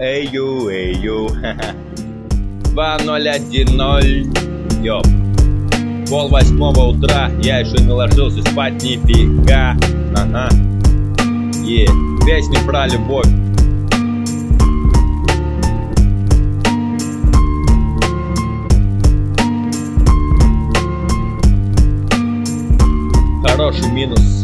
Эйю, эйю, ха-ха. 2010. Ёп. 7:30 утра, я еще не ложился спать нифига. Ага. Песни про любовь. Хороший минус.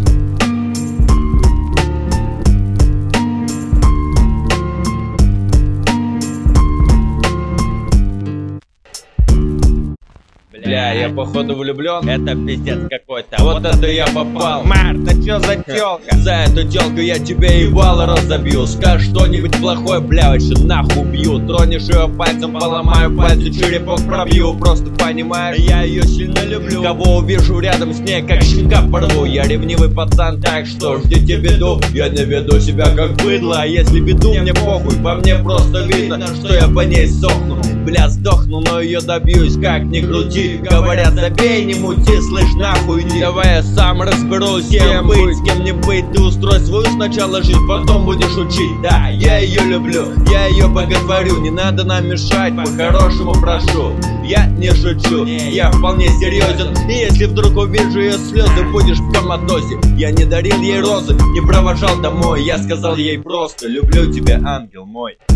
Бля, я походу влюблен. Это пиздец какой-то. Вот это я попал. Март, да чё за тёлка? За эту тёлку я тебе ебало разобью. Скажешь что-нибудь плохое, бля, вообще нахуй убью. Тронешь её пальцем, поломаю пальцы, черепок пробью. Просто понимаешь, я её сильно люблю. Кого увижу рядом с ней, как щенка порву. Я ревнивый пацан, так что ждите беду. Я не веду себя как быдло, а если беду, мне похуй. По мне просто видно, что я по ней сохну. Бля, сдохну, но её добьюсь, как ни крути. Говорят, забей, не мути, слышь, нахуй иди. Давай я сам разберусь, с кем быть, с кем не быть. Ты устрой свою сначала жизнь, потом будешь учить. Да, я ее люблю, я ее боготворю. Не надо нам мешать, по-хорошему прошу. Я не шучу, я вполне серьезен. И если вдруг увижу ее слезы, будешь в коматозе. Я не дарил ей розы, не провожал домой. Я сказал ей просто: люблю тебя, ангел мой.